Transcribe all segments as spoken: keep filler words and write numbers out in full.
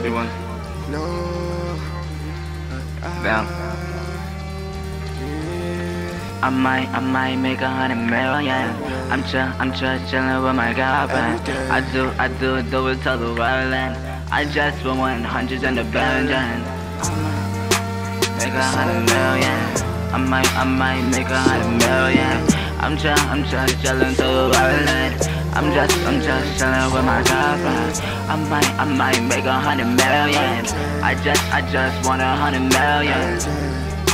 one. No. Down. I might, I might make a hundred million. I'm just, I'm just chillin' with my girlfriend. I do, I do, do it till the world end. I just put one hundreds in the billion. Make a hundred million. I might, I might make a hundred million. I'm just, I'm just chillin' till the world end. I'm just, I'm just chillin' with my girlfriend. I might, I might make a hundred million. I just, I just want a hundred million.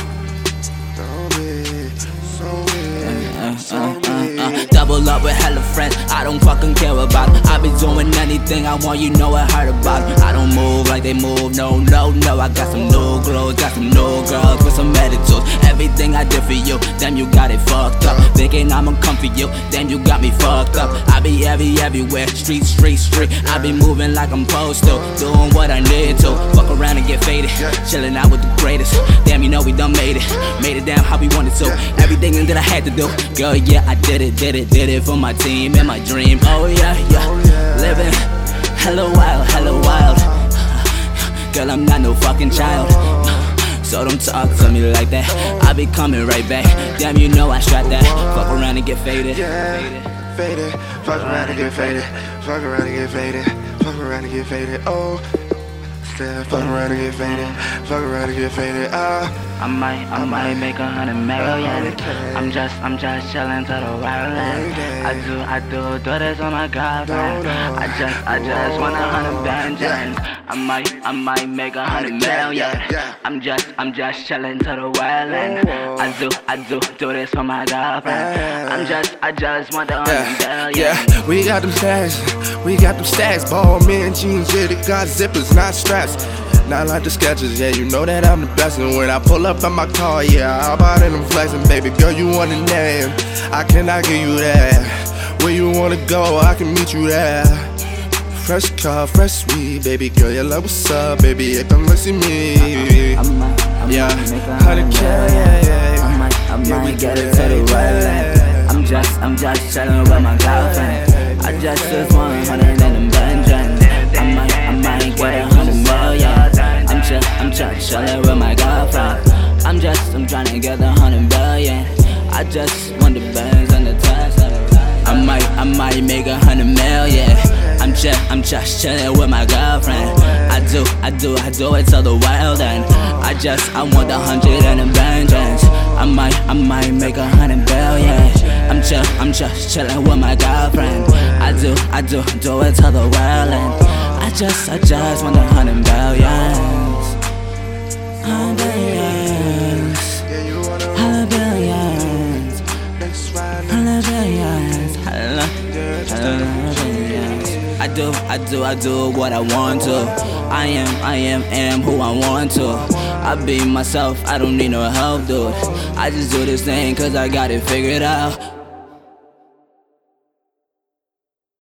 So uh, uh, uh, uh, double up with hella friends, I don't fucking care about. I be doing anything I want, you know I heard about. I don't move like they move, no, no, no. I got some new clothes, got some new girls with some attitudes. Everything I did for you, damn you got it fucked up. Thinking I'ma come for you, damn you got me fucked up. I be every, everywhere, street, street, street. I be moving like I'm supposed to, doing what I need to. Fuck around and get faded, chilling out with the greatest. Damn, you know we done made it, made it down how we wanted to. Everything that I had to do, girl, yeah, I did it, did it, did it for my team and my dream. Oh yeah, yeah, living hella wild, hella wild. Girl, I'm not no fucking child, so don't talk to me like that. I be coming right back. Damn, you know I shot that. Fuck around and get faded. Yeah, faded. Fuck around and get faded. Fuck around and get faded. Fuck around and get faded. Oh, still fuck around and get faded. Fuck around and get faded. Ah. I might, I might make a hundred million. I'm just, I'm just chillin' to the world end. I do, I do, do this on my girlfriend. I just, I just want a hundred billion. I might, I might make a hundred million. I'm just, I'm just chillin' to the world end. I do, I do, do this for my girlfriend. I'm just, I just want a hundred billion. Yeah, we got them stacks, we got them stacks. Ball man jeans, yeah, they got zippers, not straps. Not like the sketches, yeah, you know that I'm the best. And when I pull up in my car, yeah, how about it, I'm flexing, baby girl, you want a name, I cannot give you that. Where you wanna go, I can meet you there. Fresh car, fresh weed, baby girl, yeah, love what's up, baby, yeah, come and see me. I might, I might Yeah, make a hundred K, yeah, yeah. I might, I might get it to the right line. I'm just, I'm just chillin' with my girlfriend. I just, just want a hundred in them dungeons. I might, I might get a hundred million. I'm just, I'm just chillin' with my girlfriend. I'm just, I'm tryna get a hundred billion. I just want the bands and the tax. I might, I might make a hundred million. I'm just, I'm just chillin' with my girlfriend. I do, I do, I do it till the wild end. I just, I want the hundred and the vengeance. I might, I might make a hundred billion. I'm just, I'm just chillin' with my girlfriend. I do, I do, do it till the wild end. I just, I just want the hundred billions. Hundred billions. Hundred billions. Hundred billions. Hundred billions. I do, I do, I do what I want to. I am, I am, am who I want to. I be myself, I don't need no help, dude. I just do this thing cause I got it figured out.